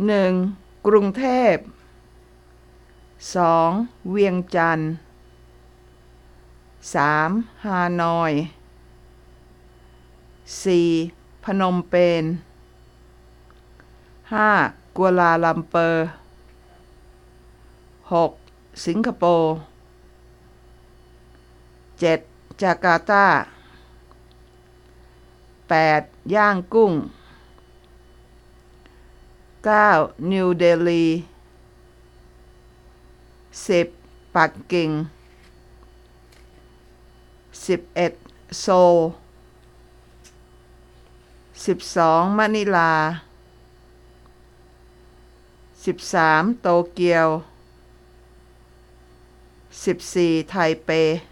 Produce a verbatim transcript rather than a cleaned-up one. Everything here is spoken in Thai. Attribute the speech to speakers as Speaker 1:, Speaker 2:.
Speaker 1: หนึ่งกรุงเทพสองเวียงจันทร์สามฮานอยสี่พนมเปญห้ากัวลาลัมเปอร์หกสิงคโปร์เจ็ดจาการ์ตาแปดย่างกุ้งเก้านิวเดลีสิบปักกิ่งสิบเอ็ดโซลสิบสองมะนิลาสิบสามโตเกียวสิบสี่ไทเป